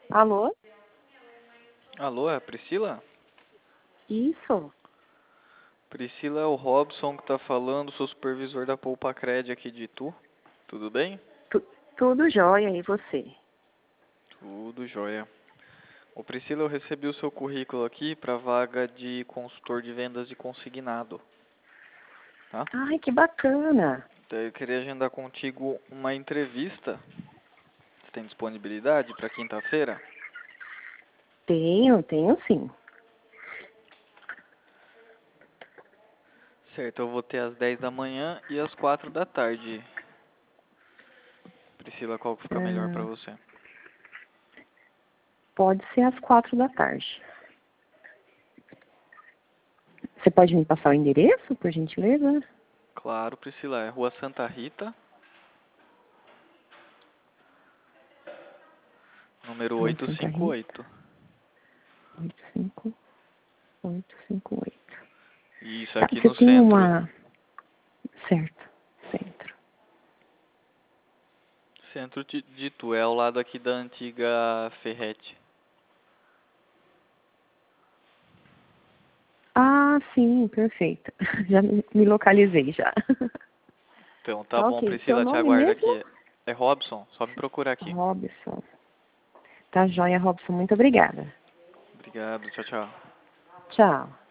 Alô? Alô, é a Priscila? Isso. Priscila é o Robson que tá falando, sou supervisor da Poupa-Cred aqui de Itu. Tudo bem? Tu- Tudo jóia, e você? Tudo jóia. Ô Priscila, eu recebi o seu currículo aqui para vaga de consultor de vendas de consignado, tá? Ai, que bacana. Daí eu queria agendar contigo uma entrevista. Você tem disponibilidade para quinta-feira? Tenho sim. Certo, eu vou ter às 10 da manhã e às 4 da tarde. Priscila, qual que fica melhor para Ah, você? pode ser às 4 da tarde. Você pode me passar o endereço, por gentileza? Claro, Priscila, é Rua Santa Rita, número Rua Santa Rita, 858. 85858. Isso, Tá, aqui você no tem centro. uma... Certo, centro. Centro de Itu, é ao lado aqui da antiga Ferrete. Ah, sim, perfeito. Já me localizei já. Então, tá Tá bom, ok. Seu Priscila, te nome aguardo mesmo? aqui. É Robson, só me procurar aqui. Robson. Tá joia, Robson. Muito obrigada. Obrigado, tchau, tchau. Tchau.